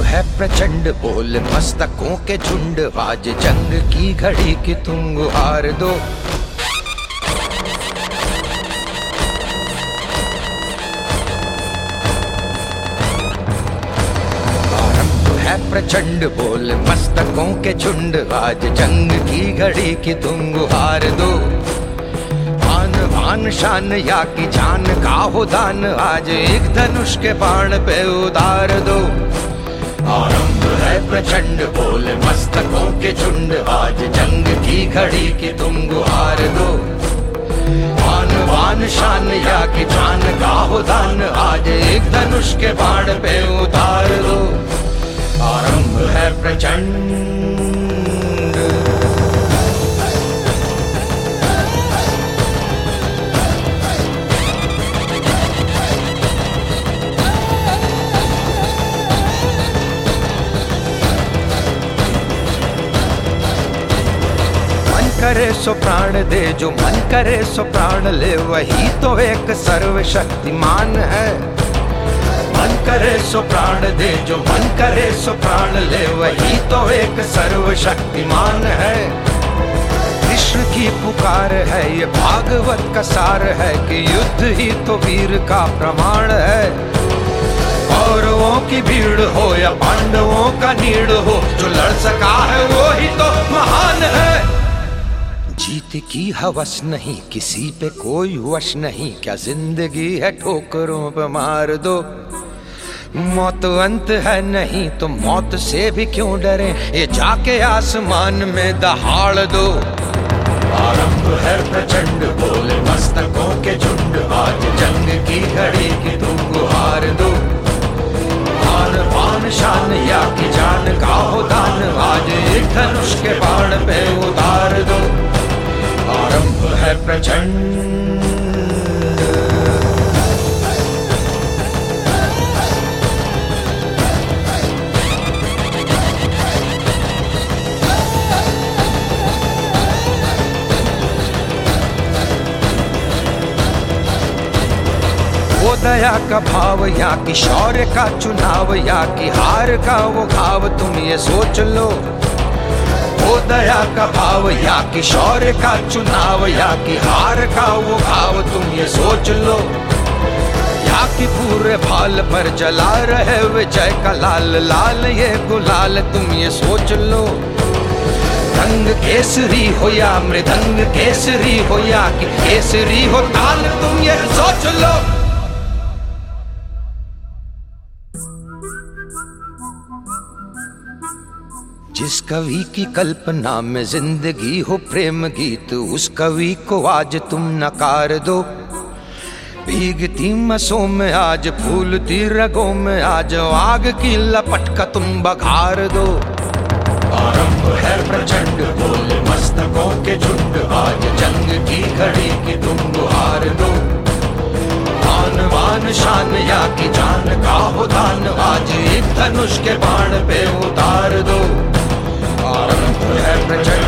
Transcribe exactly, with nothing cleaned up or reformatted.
है प्रचंड बोल मस्तकों के झुंड, आज जंग की घड़ी की तुम गुहार दो। आरंभ है प्रचंड बोल मस्तकों के झुंड, आज जंग की घड़ी की तुम गुहार दो। आन बान शान या की जान का हो दान, आज एक धनुष के बाण पे उतार दो। आरंभ है प्रचंड बोल मस्तकों के झुंड, आज जंग की घड़ी की तुम गुहार दो। आन बान शान या की जान का हो दान, आज एक धनुष के बाण पे उतार दो। आरंभ है प्रचंड। करे सो प्राण दे, जो मन करे सो प्राण ले, वही तो एक सर्वशक्तिमान है। मन करे सो प्राण दे, जो मन करे सो प्राण ले, वही तो एक सर्वशक्तिमान है। कृष्ण की पुकार है, ये भागवत का सार है, कि युद्ध ही तो वीर का प्रमाण है। कौरवों की भीड़ हो या पांडवों का नीड़ हो, जो लड़ सका है वो ही तो महान है। जीत की हवस नहीं, किसी पे कोई वश नहीं, क्या जिंदगी है ठोकरों पे मार दो। मौत अंत है नहीं तो मौत से भी क्यों डरे, ये जाके आसमान में दहाड़ दो। आरंभ है प्रचंड बोल मस्तकों के झुंड, आज जंग की घड़ी की तुम गुहार दो। आन बान शान या की जान का हो दान, आज एक धनुष के बाण पे उतार दो। आरंभ है प्रचंड। वो दया का भाव या कि शौर्य का चुनाव, या कि हार का वो घाव, तुम ये सोच लो। वो दया का भाव या कि शौर्य का चुनाव, या कि हार का वो भाव, तुम ये सोच लो। या कि पूरे भाल पर जला रहे विजय का लाल लाल ये गुलाल, तुम ये सोच लो। रंग केसरी हो या मृदंग केसरी हो, या कि केसरी हो ताल, तुम ये सोच लो। जिस कवि की कल्पना में जिंदगी हो प्रेम गीत, उस कवि को आज तुम नकार दो। भीगती मसों में आज फूलती रगों में, आज आग की लपट का तुम बघार दो। आरंभ है प्रचंड बोल मस्तकों के झुंड, आज जंग की घड़ी की तुम गुहार दो। आन बान शान या की जान का हो दान, आज एक धनुष के बाण पे उतार दो। आरंभ है प्रचंड।